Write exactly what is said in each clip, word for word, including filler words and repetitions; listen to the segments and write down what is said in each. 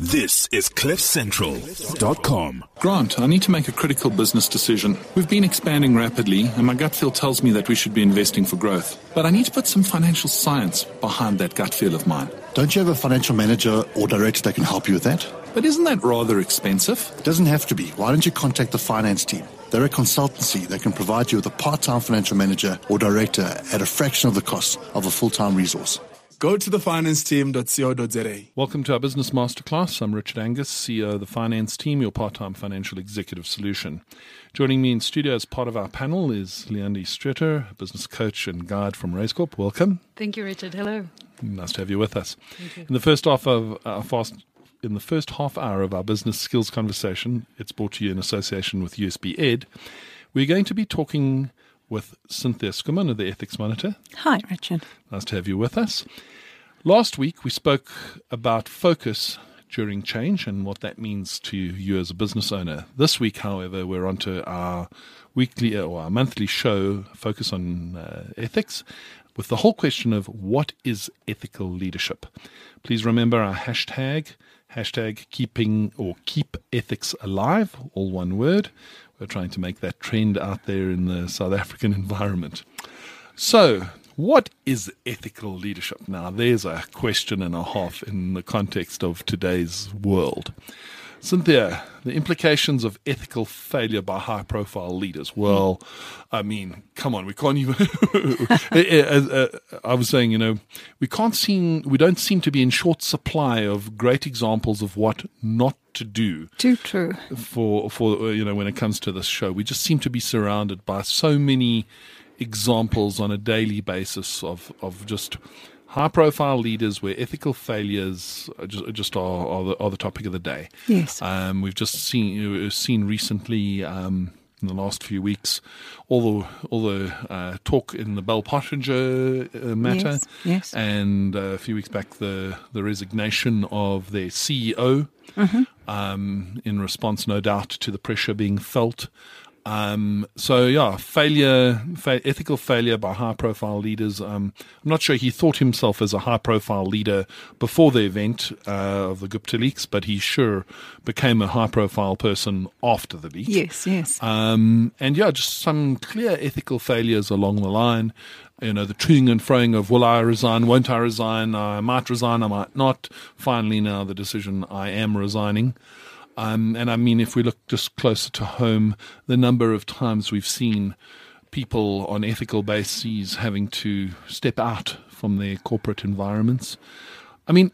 This is cliff central dot com. Grant, I need to make a critical business decision. We've been expanding rapidly, and my gut feel tells me that we should be investing for growth. But I need to put some financial science behind that gut feel of mine. Don't you have a financial manager or director that can help you with that? But isn't that rather expensive? It doesn't have to be. Why don't you contact the finance team? They're a consultancy that can provide you with a part-time financial manager or director at a fraction of the cost of a full-time resource. Go to the finance team dot co dot z a. Welcome to our Business Masterclass. I'm Richard Angus, C E O of the Finance Team, your part-time financial executive solution. Joining me in studio as part of our panel is Leandi Streeter, business coach and guide from RaceCorp. Welcome. Thank you, Richard. Hello. Nice to have you with us. Thank you. In the first half of our fast, in the first half hour of our business skills conversation, it's brought to you in association with U S B Ed. We're going to be talking with Cynthia Schoeman of the Ethics Monitor. Hi, Richard. Nice to have you with us. Last week, we spoke about focus during change and what that means to you as a business owner. This week, however, we're on to our weekly or our monthly show, Focus on uh, Ethics, with the whole question of what is ethical leadership. Please remember our hashtag, hashtag keeping or keep ethics alive, all one word. We're trying to make that trend out there in the South African environment. So, what is ethical leadership? Now, there's a question and a half in the context of today's world. Cynthia, the implications of ethical failure by high-profile leaders. Well, I mean, come on, we can't even. I was saying, you know, we can't seem, we don't seem to be in short supply of great examples of what not to do. Too true. For for you know, when it comes to this show, we just seem to be surrounded by so many examples on a daily basis of, of just high-profile leaders where ethical failures are just, just are, are, the, are the topic of the day. Yes. Um, we've just seen seen recently um, in the last few weeks all the all the uh, talk in the Bell Pottinger uh, matter, yes, yes. and uh, a few weeks back the the resignation of their C E O Mm-hmm. um, in response, no doubt, to the pressure being felt. Um, so yeah, failure, fa- ethical failure by high-profile leaders. Um, I'm not sure he thought himself as a high-profile leader before the event uh, of the Gupta leaks, but he sure became a high-profile person after the leak. Yes, yes. Um, and yeah, just some clear ethical failures along the line. You know, the toing and froing of will I resign, won't I resign, I might resign, I might not. Finally now the decision, I am resigning. Um, and I mean, if we look just closer to home, the number of times we've seen people on ethical bases having to step out from their corporate environments. I mean,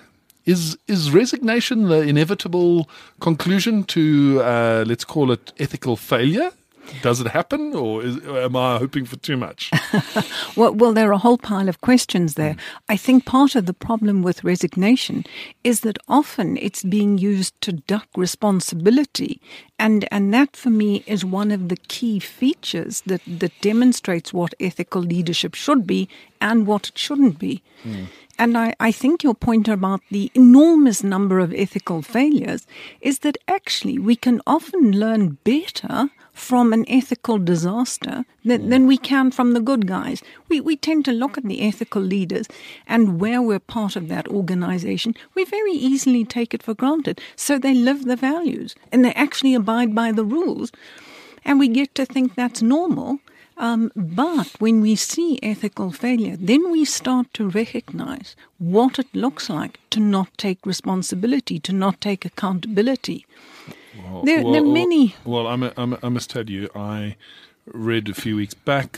is is resignation the inevitable conclusion to, uh, let's call it, ethical failure? Does it happen, or is, am I hoping for too much? well, well, there are a whole pile of questions there. Mm. I think part of the problem with resignation is that often it's being used to duck responsibility. And and that, for me, is one of the key features that, that demonstrates what ethical leadership should be and what it shouldn't be. Mm. And I, I think your point about the enormous number of ethical failures is that actually we can often learn better from an ethical disaster than, than we can from the good guys. We we tend to look at the ethical leaders, and where we're part of that organization, we very easily take it for granted. So they live the values and they actually abide by the rules. And we get to think that's normal. Um, but when we see ethical failure, then we start to recognize what it looks like to not take responsibility, to not take accountability. Well, there, well, there are many. Well, I'm a, I'm a, I must tell you, I read a few weeks back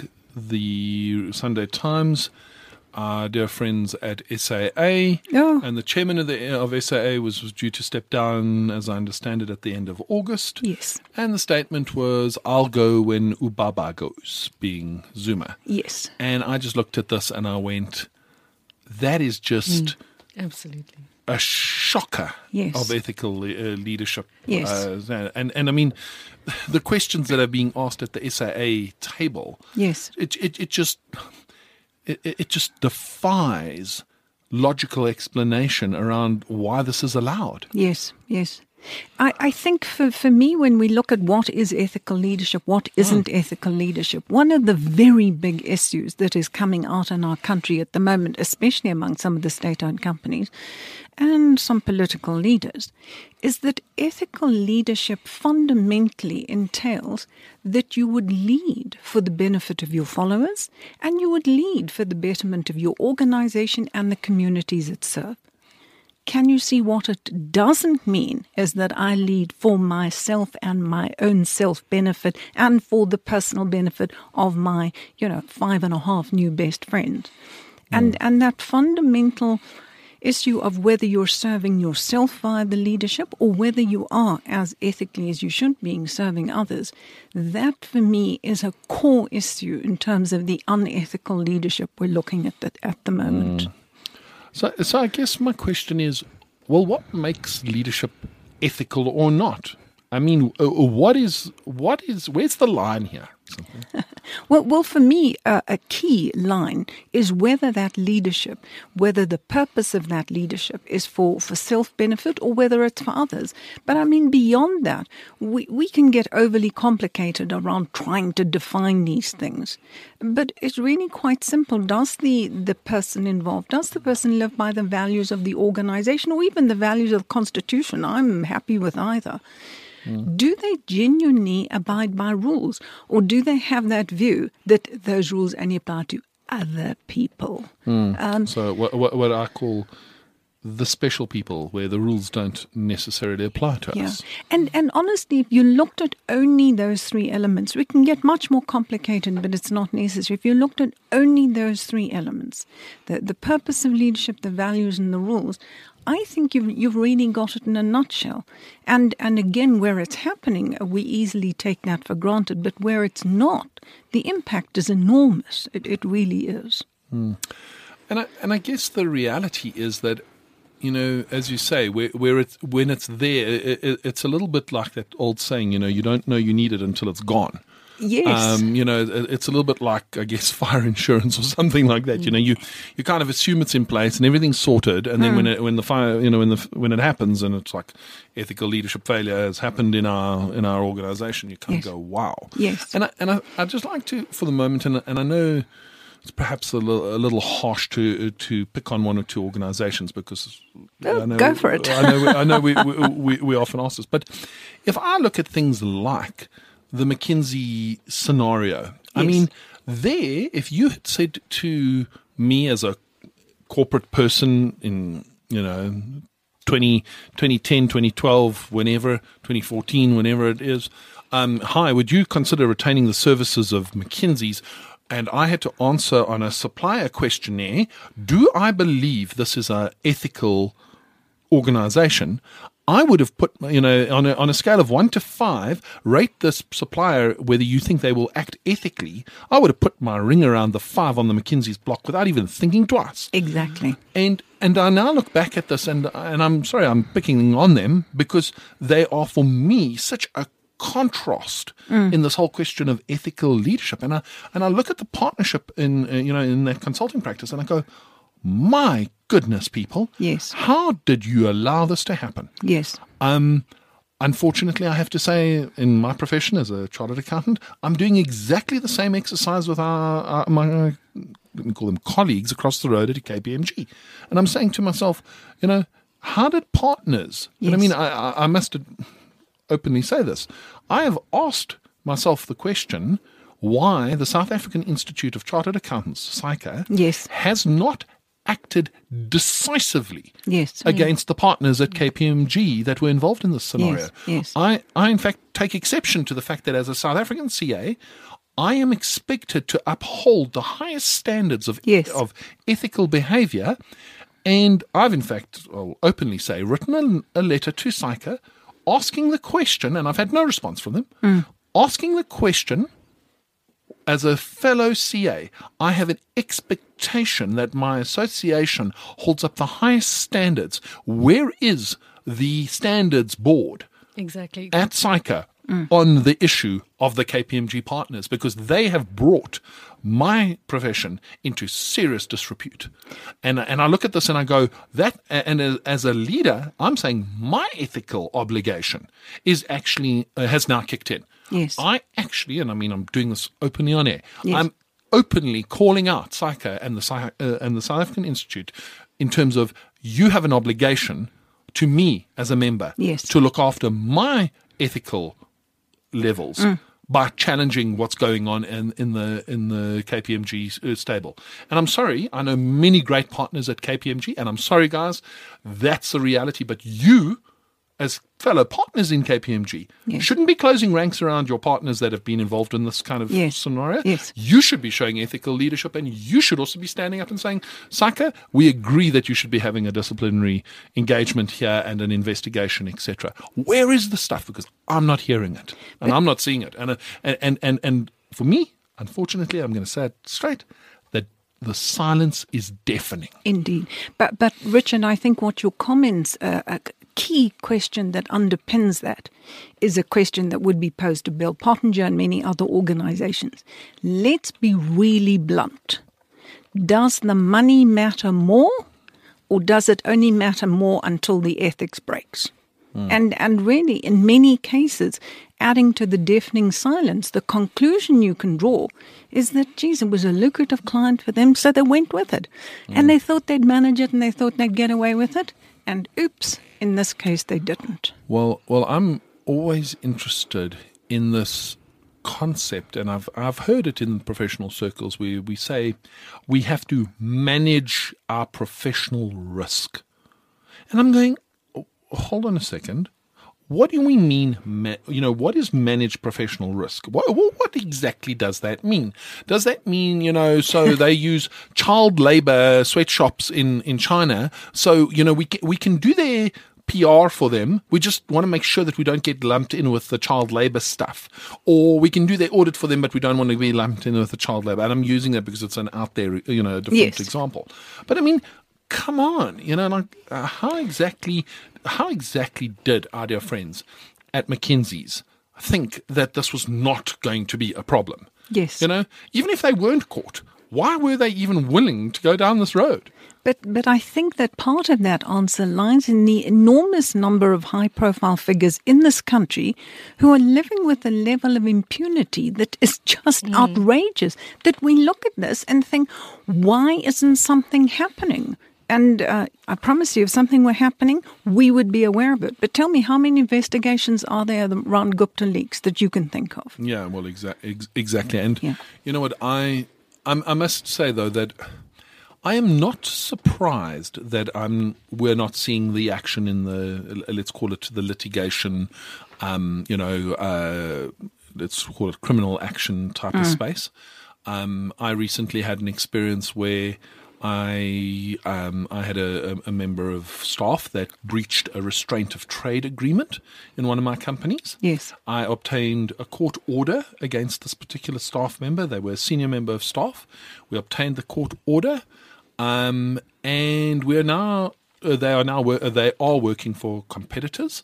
the Sunday Times. Our dear friends at S A A, oh. and the chairman of the of S A A was, was due to step down, as I understand it, at the end of August. Yes. And the statement was, I'll go when Ubaba goes, being Zuma. Yes. And I just looked at this and I went, that is just mm. Absolutely a shocker yes. of ethical uh, leadership. Yes. Uh, and, and I mean, the questions that are being asked at the S A A table, yes, it it, it just... It, it just defies logical explanation around why this is allowed. Yes, yes. I, I think for, for me, when we look at what is ethical leadership, what isn't mm. ethical leadership, one of the very big issues that is coming out in our country at the moment, especially among some of the state-owned companies and some political leaders, is that ethical leadership fundamentally entails that you would lead for the benefit of your followers and you would lead for the betterment of your organization and the communities it serves. Can you see what it doesn't mean is that I lead for myself and my own self-benefit and for the personal benefit of my, you know, five and a half new best friends. And, mm. and that fundamental issue of whether you're serving yourself via the leadership or whether you are, as ethically as you should be, serving others, that for me is a core issue in terms of the unethical leadership we're looking at the, at the moment. Mm. So, so I guess my question is, well, what makes leadership ethical or not? I mean, what is, what is, where's the line here? well, well, for me, uh, a key line is whether that leadership, whether the purpose of that leadership is for, for self-benefit or whether it's for others. But I mean, beyond that, we, we can get overly complicated around trying to define these things. But it's really quite simple. Does the, the person involved, does the person live by the values of the organization or even the values of the Constitution? I'm happy with either. Do they genuinely abide by rules, or do they have that view that those rules only apply to other people? Mm. Um, so what, what, what I call the special people, where the rules don't necessarily apply to yeah. us. And and honestly, if you looked at only those three elements, we can get much more complicated, but it's not necessary. If you looked at only those three elements, the, the purpose of leadership, the values and the rules, I think you've, you've really got it in a nutshell. And and again, where it's happening, we easily take that for granted. But where it's not, the impact is enormous. It, it really is. Mm. And I, and I guess the reality is that, you know, as you say, where, where it's, when it's there, it, it, it's a little bit like that old saying, you know, you don't know you need it until it's gone. Yes. Um, you know, it's a little bit like, I guess, fire insurance or something like that. Mm. You know, you, you kind of assume it's in place and everything's sorted, and then mm. when it, when the fire, you know, when the when it happens, and it's like ethical leadership failure has happened in our in our organisation, you kind yes. of go, wow. Yes. And I, and I I'd just like to, for the moment, and and I know it's perhaps a little, a little harsh to to pick on one or two organisations because oh, I know, go for it. I know I know we, we we we often ask this, but if I look at things like the McKinsey scenario. Yes. I mean, there, if you had said to me as a corporate person in, you know, twenty, twenty ten, twenty twelve, whenever, twenty fourteen, whenever it is, um, hi, would you consider retaining the services of McKinsey's? And I had to answer on a supplier questionnaire, do I believe this is an ethical organization? I would have put, you know, on a, on a scale of one to five, rate this supplier whether you think they will act ethically. I would have put my ring around the five on the McKinsey's block without even thinking twice. Exactly. And and I now look back at this, and and I'm sorry, I'm picking on them because they are for me such a contrast mm. in this whole question of ethical leadership. And I and I look at the partnership in uh, you know in that consulting practice, and I go, my goodness, people. Yes. How did you allow this to happen? Yes. Um, unfortunately, I have to say, in my profession as a chartered accountant, I'm doing exactly the same exercise with our, our my, let me call them colleagues across the road at K P M G. And I'm saying to myself, you know, how did partners, yes. and I mean, I, I must openly say this, I have asked myself the question why the South African Institute of Chartered Accountants, SAICA, yes. has not acted decisively yes, against yeah. the partners at K P M G that were involved in this scenario. Yes, yes. I, I, in fact, take exception to the fact that as a South African C A, I am expected to uphold the highest standards of, yes. of ethical behavior. And I've, in fact, I'll openly say, written a, a letter to SAICA asking the question, and I've had no response from them, mm. asking the question, as a fellow C A, I have an expectation that my association holds up the highest standards. Where is the standards board exactly at SAICA mm. on the issue of the K P M G partners, because they have brought my profession into serious disrepute. And and I look at this and I go, that, and as a leader, I'm saying my ethical obligation is actually, uh, has now kicked in. Yes. I actually, and I mean, I'm doing this openly on air, yes. I'm openly calling out SAICA and the, uh, and the South African Institute in terms of, you have an obligation to me as a member yes. to look after my ethical levels mm. by challenging what's going on in, in the in the K P M G stable. And I'm sorry, I know many great partners at K P M G, and I'm sorry, guys, that's the reality. But you, as fellow partners in K P M G, yes. shouldn't be closing ranks around your partners that have been involved in this kind of yes. scenario. Yes. You should be showing ethical leadership, and you should also be standing up and saying, SAICA, we agree that you should be having a disciplinary engagement here and an investigation, et cetera. Where is the stuff? Because I'm not hearing it, and but, I'm not seeing it. And, uh, and, and, and for me, unfortunately, I'm going to say it straight, that the silence is deafening. Indeed. But, but Richard, I think what your comments uh, uh, key question that underpins that is a question that would be posed to Bell Pottinger and many other organizations. Let's be really blunt. Does the money matter more, or does it only matter more until the ethics breaks? Mm. And and really, in many cases, adding to the deafening silence, the conclusion you can draw is that, geez, it was a lucrative client for them, so they went with it. Mm. And they thought they'd manage it and they thought they'd get away with it. And oops, in this case, they didn't. Well, well, I'm always interested in this concept, and I've I've heard it in professional circles where we say we have to manage our professional risk. And I'm going, hold on a second. What do we mean, ma- you know, what is managed professional risk? What, what exactly does that mean? Does that mean, you know, so they use child labor sweatshops in, in China, so, you know, we can, we can do their P R for them. We just want to make sure that we don't get lumped in with the child labor stuff. Or we can do their audit for them, but we don't want to be lumped in with the child labor. And I'm using that because it's an out there, you know, different yes. example. But I mean, come on, you know, like uh, how exactly, how exactly did our dear friends at McKinsey's think that this was not going to be a problem? Yes. You know, even if they weren't caught, why were they even willing to go down this road? But but I think that part of that answer lies in the enormous number of high-profile figures in this country who are living with a level of impunity that is just mm. outrageous, that we look at this and think, why isn't something happening? And uh, I promise you, if something were happening, we would be aware of it. But tell me, how many investigations are there around Gupta leaks that you can think of? Yeah, well, exa- ex- exactly. And yeah. you know what, I, I'm, I must say, though, that I am not surprised that I'm, we're not seeing the action in the, let's call it the litigation, um, you know, uh, let's call it criminal action type mm. of space. Um, I recently had an experience where I um, I had a, a member of staff that breached a restraint of trade agreement in one of my companies. Yes. I obtained a court order against this particular staff member. They were a senior member of staff. We obtained the court order, um, and we are now uh, they are now uh, they are working for competitors,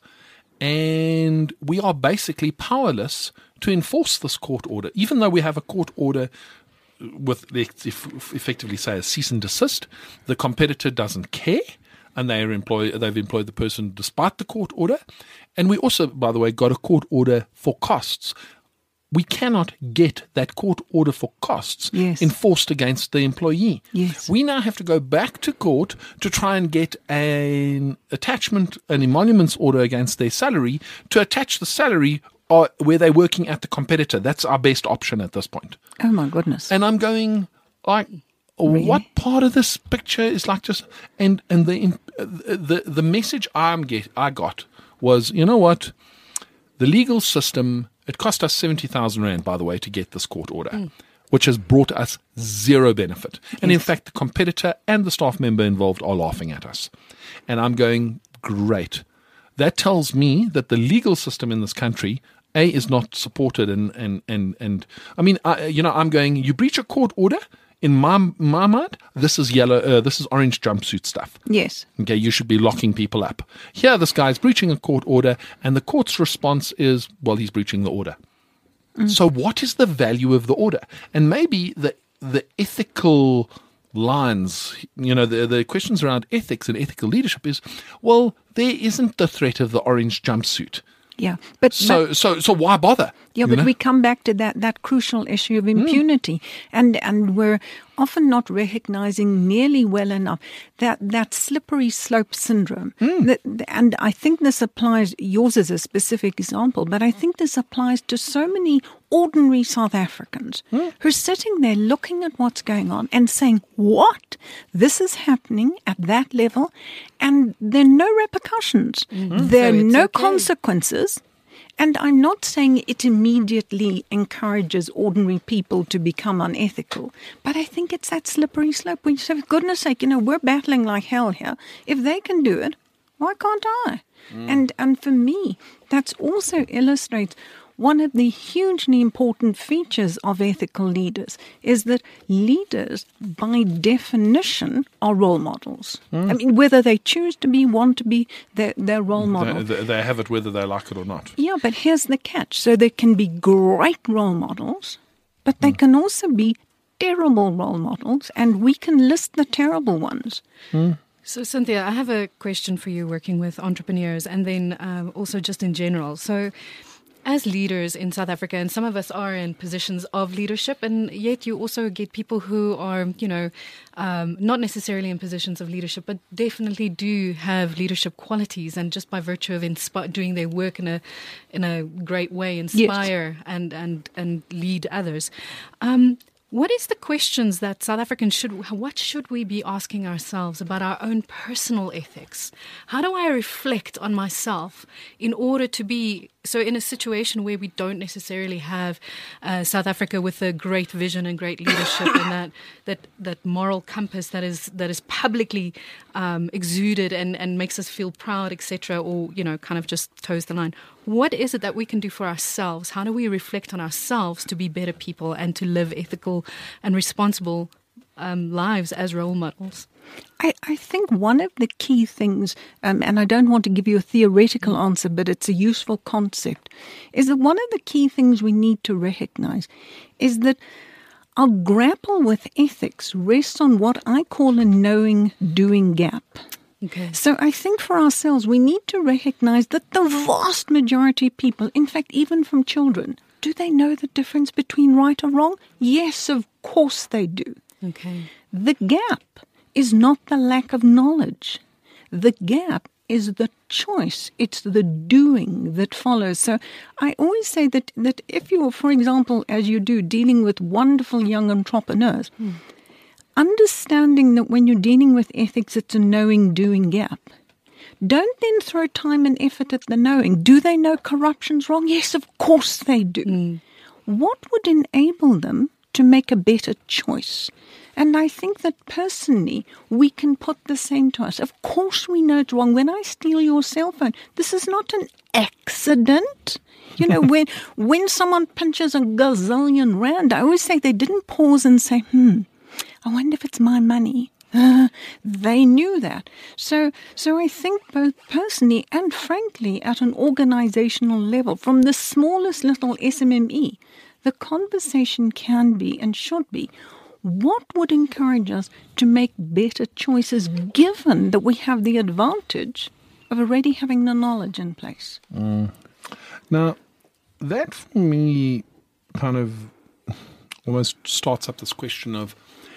and we are basically powerless to enforce this court order, even though we have a court order with, let's effectively say, a cease and desist. The competitor doesn't care, and they are employ, they've employed the person despite the court order. And we also, by the way, got a court order for costs. We cannot get that court order for costs yes. enforced against the employee. Yes. We now have to go back to court to try and get an attachment, an emoluments order against their salary to attach the salary or where they're working at the competitor. That's our best option at this point. Oh, my goodness. And I'm going, like, really? What part of this picture is like just, and and the the the message I'm get I got was, you know what, the legal system, it cost us seventy thousand rand, by the way, to get this court order, mm. which has brought us zero benefit. Yes. And in fact, the competitor and the staff member involved are laughing at us. And I'm going, great. That tells me that the legal system in this country, A, is not supported, and, and, and, and I mean, I, you know, I'm going, you breach a court order, in my my mind, this is yellow, uh, this is orange jumpsuit stuff. Yes. Okay, you should be locking people up. Here, this guy's breaching a court order, and the court's response is, well, he's breaching the order. Mm. So what is the value of the order? And maybe the the ethical lines, you know, the, the questions around ethics and ethical leadership is, well, there isn't the threat of the orange jumpsuit. Yeah, but so but, so so why bother? Yeah, but know? we come back to that that crucial issue of impunity, mm. and and we're often not recognizing nearly well enough that that slippery slope syndrome. Mm. That, and I think this applies. Yours is a specific example, but I think this applies to so many ordinary South Africans mm. who are sitting there looking at what's going on and saying, "What? This is happening at that level, and there are no repercussions. Mm. There are so no okay. consequences." And I'm not saying it immediately encourages ordinary people to become unethical, but I think it's that slippery slope. We say, for goodness sake, you know, we're battling like hell here. If they can do it, why can't I? Mm. And and for me, that also illustrates one of the hugely important features of ethical leaders is that leaders, by definition, are role models. Mm. I mean, whether they choose to be, want to be, they're, they're role models. They, they have it whether they like it or not. Yeah, but here's the catch. So they can be great role models, but they mm. can also be terrible role models, and we can list the terrible ones. Mm. So, Cynthia, I have a question for you working with entrepreneurs and then um, also just in general. So, as leaders in South Africa, and some of us are in positions of leadership, and yet you also get people who are, you know, um, not necessarily in positions of leadership, but definitely do have leadership qualities, and just by virtue of inspi- doing their work in a in a great way, inspire yes. and, and, and lead others. Um, What is the questions that South Africans should, what should we be asking ourselves about our own personal ethics? How do I reflect on myself in order to be, so in a situation where we don't necessarily have uh, South Africa with a great vision and great leadership and that, that, that moral compass that is, that is publicly um, exuded and, and makes us feel proud, et cetera, or, you know, kind of just toes the line. What is it that we can do for ourselves? How do we reflect on ourselves to be better people and to live ethical and responsible um, lives as role models? I, I think one of the key things, um, and I don't want to give you a theoretical answer, but it's a useful concept, is that one of the key things we need to recognize is that our grapple with ethics rests on what I call a knowing-doing gap. Okay. So I think for ourselves, we need to recognize that the vast majority of people, in fact, even from children, do they know the difference between right or wrong? Yes, of course they do. Okay. The gap is not the lack of knowledge. The gap is the choice. It's the doing that follows. So I always say that, that if you're, for example, as you do, dealing with wonderful young entrepreneurs, hmm. understanding that when you're dealing with ethics, it's a knowing-doing gap. Don't then throw time and effort at the knowing. Do they know corruption's wrong? Yes, of course they do. Mm. What would enable them to make a better choice? And I think that personally, we can put the same to us. Of course we know it's wrong. When I steal your cell phone, this is not an accident. You know, when when someone pinches a gazillion rand, I always say they didn't pause and say, hmm, I wonder if it's my money. Uh, they knew that. So so I think both personally and frankly at an organizational level, from the smallest little S M M E, the conversation can be and should be, what would encourage us to make better choices given that we have the advantage of already having the knowledge in place? Mm. Now, that for me kind of almost starts up this question of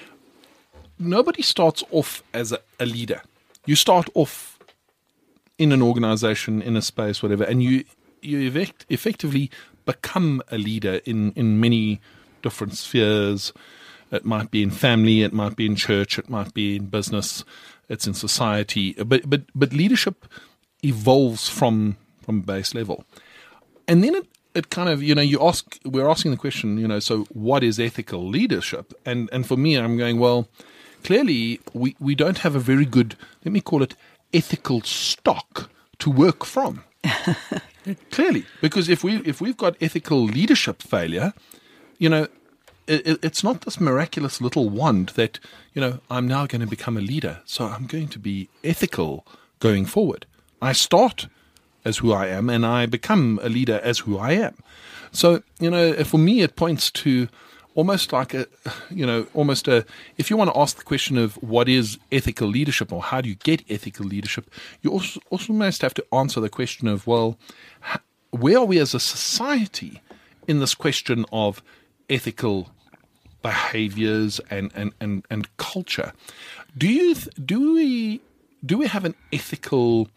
nobody starts off as a, a leader. You start off in an organization, in a space, whatever, and you you effect, effectively become a leader in, in many different spheres. It might be in family, it might be in church, it might be in business, it's in society. But but but leadership evolves from from base level. And then it, it kind of, you know, you ask, we're asking the question, you know, so what is ethical leadership? And and for me, I'm going, well, clearly we, we don't have a very good, let me call it, ethical stock to work from. Clearly, because if we if we've got ethical leadership failure, you know, it, it's not this miraculous little wand that, you know, I'm now going to become a leader, so I'm going to be ethical going forward. I start as who I am, and I become a leader as who I am. So, you know, for me, it points to almost like a, you know, almost a, if you want to ask the question of what is ethical leadership or how do you get ethical leadership, you also, also almost have to answer the question of, well, where are we as a society in this question of ethical behaviors and, and, and, and culture? Do you, do we, do we have an ethical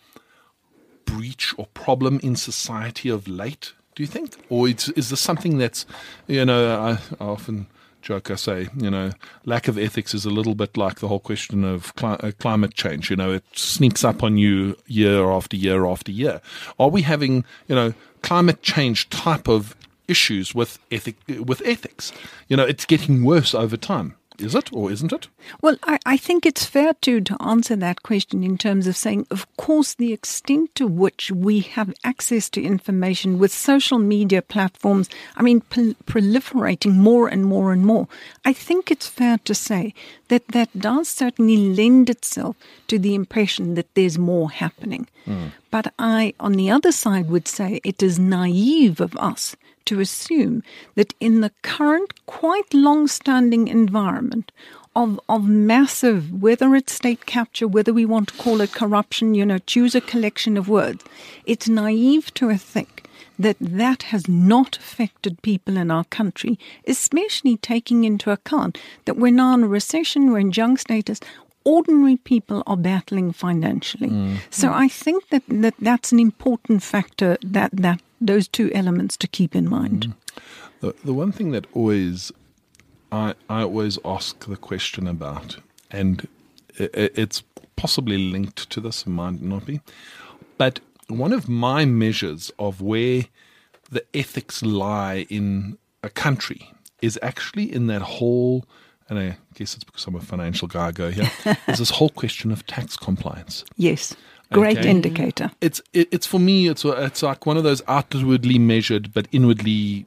breach or problem in society of late, do you think? Or it's, is this something that's, you know, I, I often joke, I say, you know, lack of ethics is a little bit like the whole question of cli- uh, climate change. You know, it sneaks up on you year after year after year. Are we having, you know, climate change type of issues with ethic, with ethics? You know, it's getting worse over time. Is it or isn't it? Well, I, I think it's fair to, to answer that question in terms of saying, of course, the extent to which we have access to information with social media platforms, I mean, pl- proliferating more and more and more. I think it's fair to say that that does certainly lend itself to the impression that there's more happening. Mm. But I, on the other side, would say it is naive of us to assume that in the current quite long-standing environment of of massive, whether it's state capture, whether we want to call it corruption, you know, choose a collection of words, it's naive to think that that has not affected people in our country, especially taking into account that we're now in a recession, we're in junk status, ordinary people are battling financially. Mm. So I think that, that that's an important factor, that that those two elements to keep in mind. Mm. The, the one thing that always, I, I always ask the question about, and it, it's possibly linked to this, it might not be, but one of my measures of where the ethics lie in a country is actually in that whole, and I guess it's because I'm a financial guy I go here, is this whole question of tax compliance. Yes. Great okay. indicator. It's it, it's for me. It's it's like one of those outwardly measured, but inwardly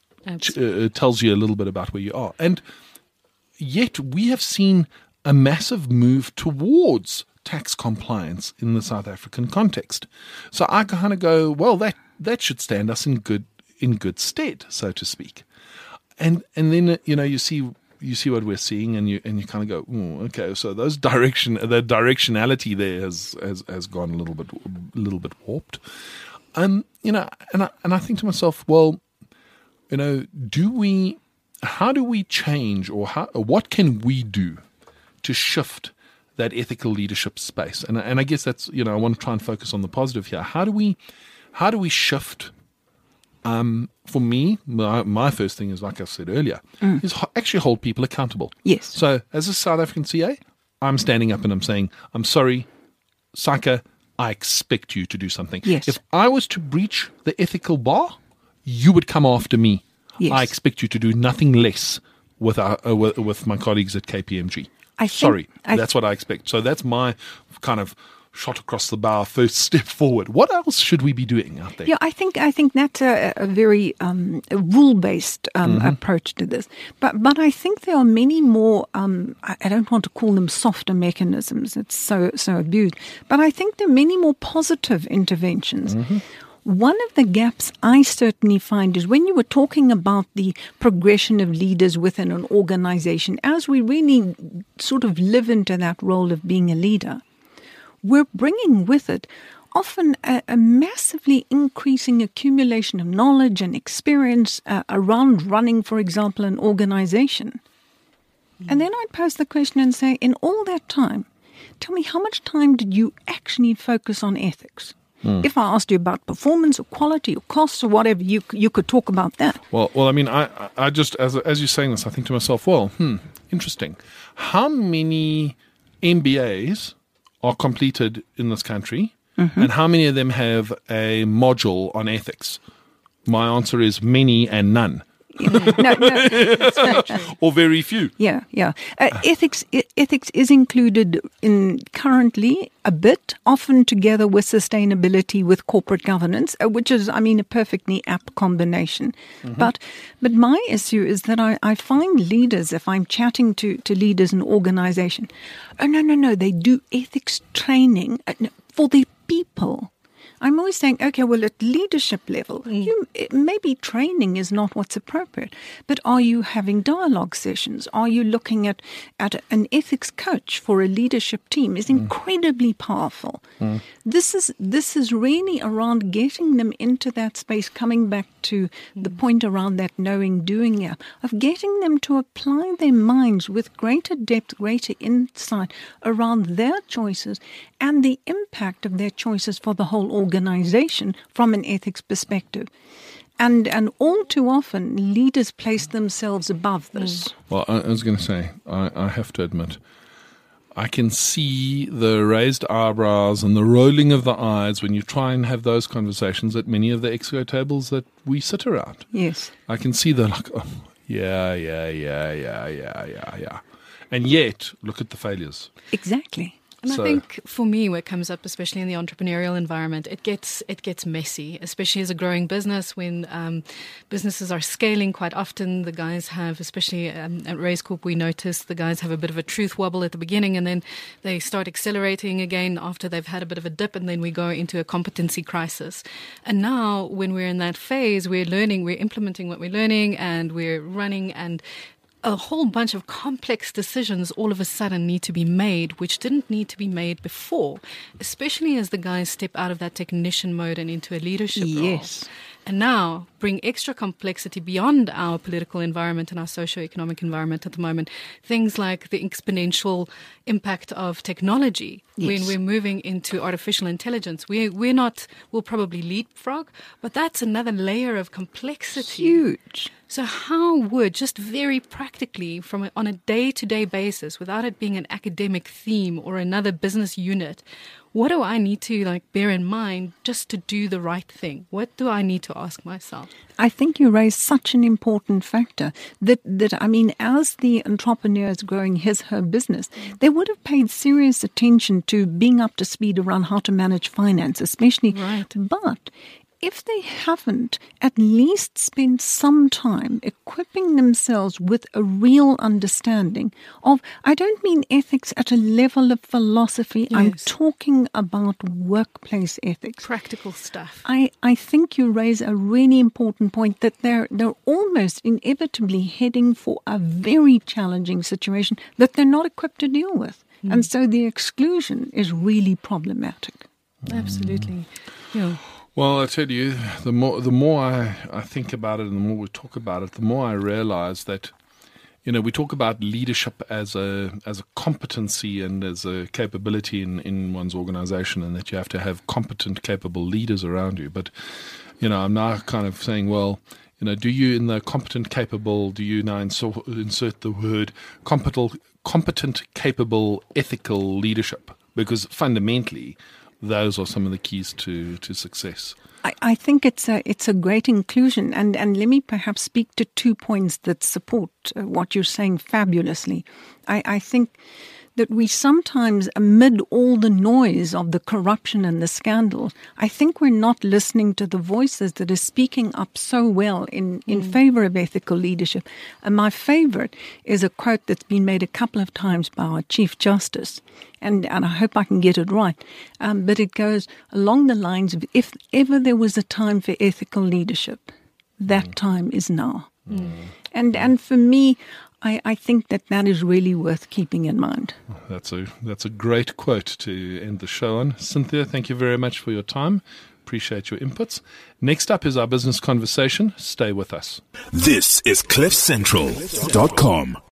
uh, tells you a little bit about where you are. And yet we have seen a massive move towards tax compliance in the South African context. So I kind of go, well, that that should stand us in good in good stead, so to speak. And and then you know you see. You see what we're seeing, and you and you kind of go, oh, okay. So those direction, the directionality there has, has has gone a little bit, a little bit warped. Um, you know, and I and I think to myself, well, you know, do we? How do we change, or how? Or what can we do to shift that ethical leadership space? And and I guess that's, you know, I want to try and focus on the positive here. How do we? How do we shift? Um, for me, my, my first thing is, like I said earlier, mm. is ho- actually hold people accountable. Yes. So as a South African C A, I'm standing up and I'm saying, I'm sorry, SAICA, I expect you to do something. Yes. If I was to breach the ethical bar, you would come after me. Yes. I expect you to do nothing less with our, uh, with, with my colleagues at K P M G. I sorry, I that's what I expect. So that's my kind of shot across the bow, first step forward. What else should we be doing out there? Yeah, I think I think that's a, a very um, rule-based um, mm-hmm. approach to this. But but I think there are many more. Um, I, I don't want to call them softer mechanisms. It's so so abused. But I think there are many more positive interventions. Mm-hmm. One of the gaps I certainly find is when you were talking about the progression of leaders within an organization, as we really sort of live into that role of being a leader, we're bringing with it often a, a massively increasing accumulation of knowledge and experience uh, around running, for example, an organization. Mm. And then I'd pose the question and say, in all that time, tell me, how much time did you actually focus on ethics? Mm. If I asked you about performance or quality or costs or whatever, you you could talk about that. Well, well, I mean, I I just as as you're saying this, I think to myself, well, hmm, interesting. How many M B As are completed in this country, mm-hmm. and how many of them have a module on ethics? My answer is many and none. no, no. Or very few. Yeah, yeah. Uh, ethics, e- ethics is included in currently a bit, often together with sustainability, with corporate governance, uh, which is, I mean, a perfectly apt combination. Mm-hmm. But, but my issue is that I, I find leaders, if I'm chatting to, to leaders in organization, oh no, no, no, they do ethics training for their people. I'm always saying, okay, well, at leadership level, mm. you, maybe training is not what's appropriate, but are you having dialogue sessions? Are you looking at, at an ethics coach for a leadership team? Is incredibly mm. powerful. Mm. This is this is really around getting them into that space, coming back to mm. the point around that knowing, doing, yeah, of getting them to apply their minds with greater depth, greater insight around their choices and the impact of their choices for the whole organization from an ethics perspective. And and all too often, leaders place themselves above this. Well, I was going to say, I, I have to admit, I can see the raised eyebrows and the rolling of the eyes when you try and have those conversations at many of the exco tables that we sit around. Yes. I can see the like, oh, yeah, yeah, yeah, yeah, yeah, yeah, yeah. And yet, look at the failures. Exactly. And so, I think for me, what comes up, especially in the entrepreneurial environment, it gets it gets messy, especially as a growing business. When um, businesses are scaling, quite often the guys have, especially um, at Raise Corp, we notice the guys have a bit of a truth wobble at the beginning, and then they start accelerating again after they've had a bit of a dip, and then we go into a competency crisis. And now, when we're in that phase, we're learning, we're implementing what we're learning, and we're running, and a whole bunch of complex decisions all of a sudden need to be made, which didn't need to be made before, especially as the guys step out of that technician mode and into a leadership role. Yes. And now bring extra complexity beyond our political environment and our socio-economic environment at the moment. Things like the exponential impact of technology. Yes. When we're moving into artificial intelligence, we, we're not, we'll probably leapfrog, but that's another layer of complexity. Huge. So how would, just very practically, from a, on a day-to-day basis, without it being an academic theme or another business unit, what do I need to like bear in mind just to do the right thing? What do I need to ask myself? I think you raise such an important factor that, that I mean, as the entrepreneur is growing his, her business, they would have paid serious attention to being up to speed around how to manage finance, especially. Right. But if they haven't at least spent some time equipping themselves with a real understanding of, I don't mean ethics at a level of philosophy, yes. I'm talking about workplace ethics. Practical stuff. I, I think you raise a really important point that they're, they're almost inevitably heading for a very challenging situation that they're not equipped to deal with. Mm. And so the exclusion is really problematic. Absolutely. Yeah. Well, I tell you, the more the more I, I think about it and the more we talk about it, the more I realize that, you know, we talk about leadership as a as a competency and as a capability in, in one's organization, and that you have to have competent, capable leaders around you. But, you know, I'm now kind of saying, well, you know, do you in the competent, capable, do you now insert, insert the word competent, competent, capable, ethical leadership? Because fundamentally, those are some of the keys to, to success. I, I think it's a it's a great inclusion, and, and let me perhaps speak to two points that support uh, what you're saying fabulously. I, I think that we sometimes, amid all the noise of the corruption and the scandals, I think we're not listening to the voices that are speaking up so well in, in mm. favor of ethical leadership. And my favorite is a quote that's been made a couple of times by our Chief Justice, and, and I hope I can get it right. Um, but it goes along the lines of, if ever there was a time for ethical leadership, that mm. time is now. Mm. And and for me, I, I think that that is really worth keeping in mind. That's a that's a great quote to end the show on. Cynthia, thank you very much for your time. Appreciate your inputs. Next up is our business conversation. Stay with us. This is cliff central dot com.